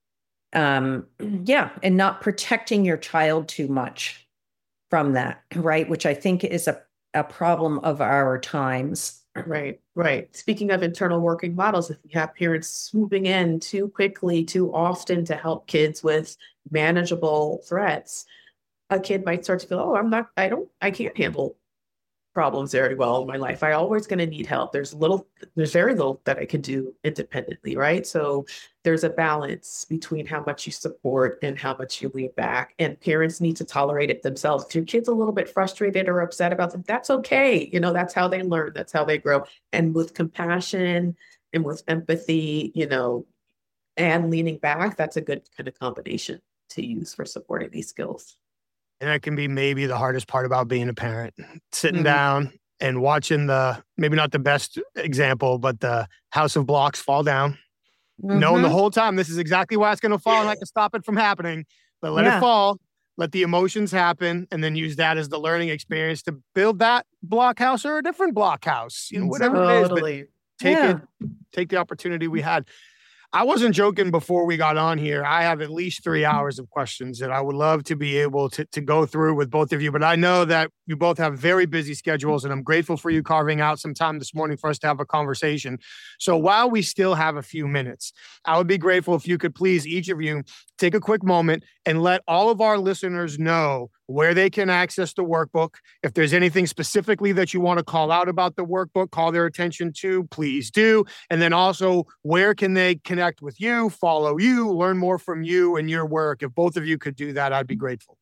um, yeah, and not protecting your child too much from that, right? Which I think is a, a problem of our times. Right, right. Speaking of internal working models, if you have parents swooping in too quickly, too often to help kids with manageable threats, a kid might start to feel, oh, I'm not, I don't, I can't handle problems very well in my life. I always going to need help. There's little, there's very little that I can do independently, right? So there's a balance between how much you support and how much you lean back. And parents need to tolerate it themselves. If your kid's a little bit frustrated or upset about them, that's okay. You know, that's how they learn. That's how they grow. And with compassion and with empathy, you know, and leaning back, that's a good kind of combination to use for supporting these skills. And that can be maybe the hardest part about being a parent, sitting mm-hmm. down and watching the, maybe not the best example, but the house of blocks fall down, mm-hmm. knowing the whole time, this is exactly why it's going to fall and I can stop it from happening, but let yeah. it fall, let the emotions happen, and then use that as the learning experience to build that block house or a different block house, you know, whatever totally. it is, but take yeah. it, take the opportunity we had. I wasn't joking before we got on here. I have at least three hours of questions that I would love to be able to, to go through with both of you. But I know that you both have very busy schedules, and I'm grateful for you carving out some time this morning for us to have a conversation. So while we still have a few minutes, I would be grateful if you could please, each of you, take a quick moment and let all of our listeners know where they can access the workbook. If there's anything specifically that you want to call out about the workbook, call their attention to, please do. And then also, where can they connect with you, follow you, learn more from you and your work? If both of you could do that, I'd be grateful.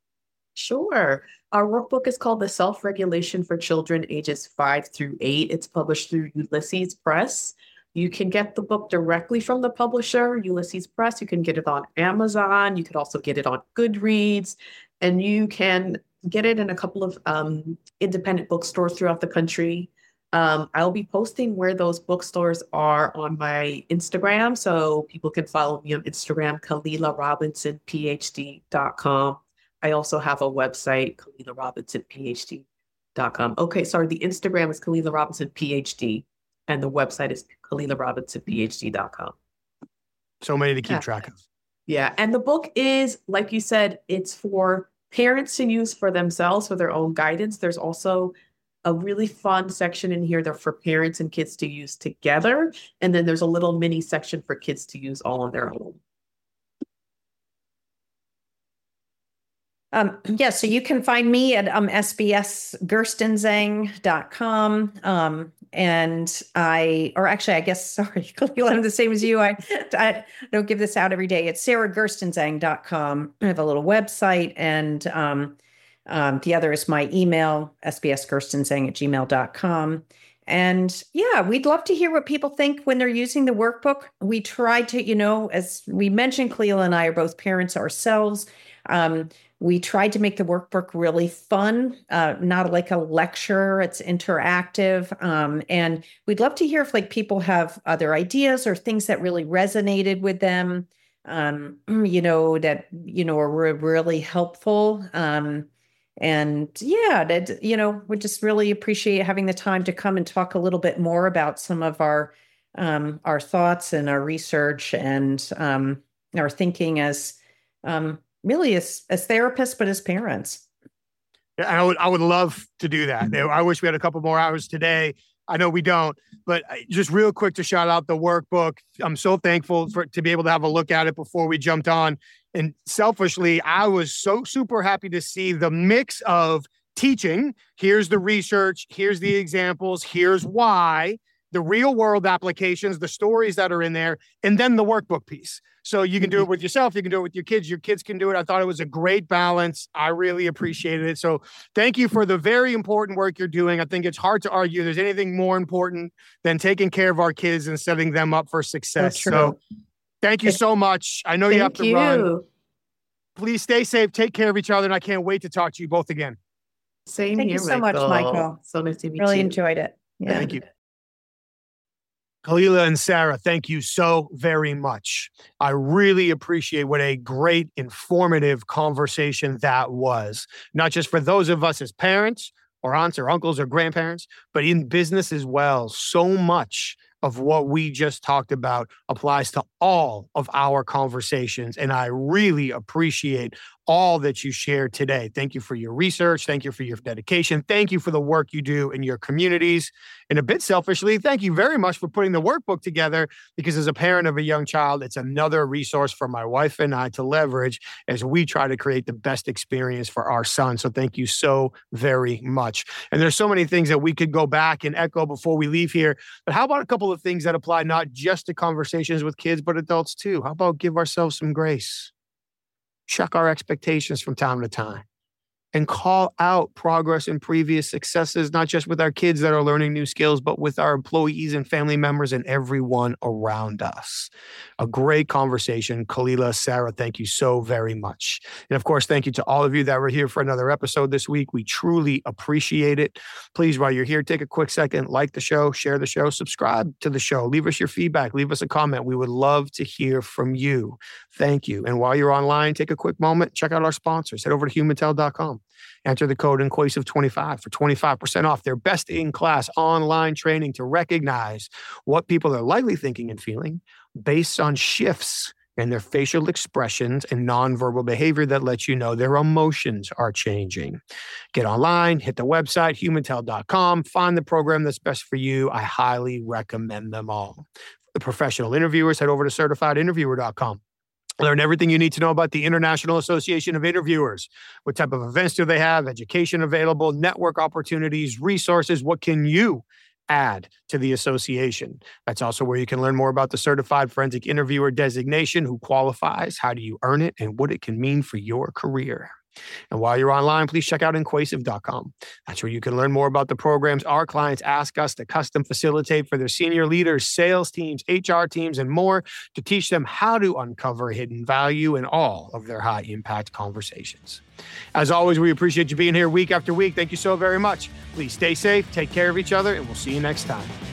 Sure. Our workbook is called The Self-Regulation for Children Ages five through eight. It's published through Ulysses Press. You can get the book directly from the publisher, Ulysses Press. You can get it on Amazon. You could also get it on Goodreads. And you can get it in a couple of um, independent bookstores throughout the country. Um, I'll be posting where those bookstores are on my Instagram. So people can follow me on Instagram, Kalila Robinson P H D dot com. I also have a website, Kalila Robinson P H D dot com. Okay, sorry, the Instagram is Kalila Robinson P H D, and the website is Kalila Robinson P H D dot com. So many to keep yeah. track of. Yeah, and the book is, like you said, it's for parents to use for themselves, for their own guidance. There's also a really fun section in here that for parents and kids to use together. And then there's a little mini section for kids to use all on their own. Um, yeah, so you can find me at um, S B S gerstenzang dot com. Um, and I, or actually, I guess, sorry, I'm the same as you. I, I don't give this out every day. It's sarah gerstenzang dot com. I have a little website, and um, um, the other is my email, s b s gerstenzang at gmail dot com. And yeah, we'd love to hear what people think when they're using the workbook. We try to, you know, as we mentioned, Kalila and I are both parents ourselves. Um, we tried to make the workbook really fun, uh, not like a lecture. It's interactive. Um, and we'd love to hear if like people have other ideas or things that really resonated with them, um, you know, that, you know, are really helpful. Um, and yeah, that, you know, we just really appreciate having the time to come and talk a little bit more about some of our, um, our thoughts and our research and um, our thinking as, um, really as, as therapists, but as parents. I would, I would love to do that. I wish we had a couple more hours today. I know we don't, but just real quick to shout out the workbook. I'm so thankful for to be able to have a look at it before we jumped on. And selfishly, I was so super happy to see the mix of teaching. Here's the research. Here's the examples. Here's why. The real world applications, the stories that are in there, and then the workbook piece. So you can do it with yourself. You can do it with your kids. Your kids can do it. I thought it was a great balance. I really appreciated it. So thank you for the very important work you're doing. I think it's hard to argue there's anything more important than taking care of our kids and setting them up for success. So thank you so much. I know thank you have to you. run. Please stay safe. Take care of each other. And I can't wait to talk to you both again. Same thank here, you so Michael. much, Michael. So nice to meet really you. Really enjoyed it. Yeah. Thank you. Kalila and Sarah, thank you so very much. I really appreciate what a great, informative conversation that was. Not just for those of us as parents or aunts or uncles or grandparents, but in business as well. So much of what we just talked about applies to all of our conversations. And I really appreciate all that you shared today. Thank you for your research. Thank you for your dedication. Thank you for the work you do in your communities. And a bit selfishly, thank you very much for putting the workbook together, because as a parent of a young child, it's another resource for my wife and I to leverage as we try to create the best experience for our son. So thank you so very much. And there's so many things that we could go back and echo before we leave here. But how about a couple of things that apply not just to conversations with kids, but adults too? How about give ourselves some grace? Check our expectations from time to time and call out progress and previous successes, not just with our kids that are learning new skills, but with our employees and family members and everyone around us. A great conversation. Kalila, Sarah, thank you so very much. And of course, thank you to all of you that were here for another episode this week. We truly appreciate it. Please, while you're here, take a quick second, like the show, share the show, subscribe to the show, leave us your feedback, leave us a comment. We would love to hear from you. Thank you. And while you're online, take a quick moment, check out our sponsors. Head over to humantel dot com. Enter the code Inquasive twenty-five for twenty-five percent off their best-in-class online training to recognize what people are likely thinking and feeling based on shifts in their facial expressions and nonverbal behavior that lets you know their emotions are changing. Get online, hit the website, humantel dot com, find the program that's best for you. I highly recommend them all. For the professional interviewers, head over to certified interviewer dot com. Learn everything you need to know about the International Association of Interviewers. What type of events do they have? Education available, network opportunities, resources. What can you add to the association? That's also where you can learn more about the Certified Forensic Interviewer designation, who qualifies, how do you earn it, and what it can mean for your career. And while you're online, please check out Inquasive dot com. That's where you can learn more about the programs our clients ask us to custom facilitate for their senior leaders, sales teams, H R teams, and more, to teach them how to uncover hidden value in all of their high-impact conversations. As always, we appreciate you being here week after week. Thank you so very much. Please stay safe, take care of each other, and we'll see you next time.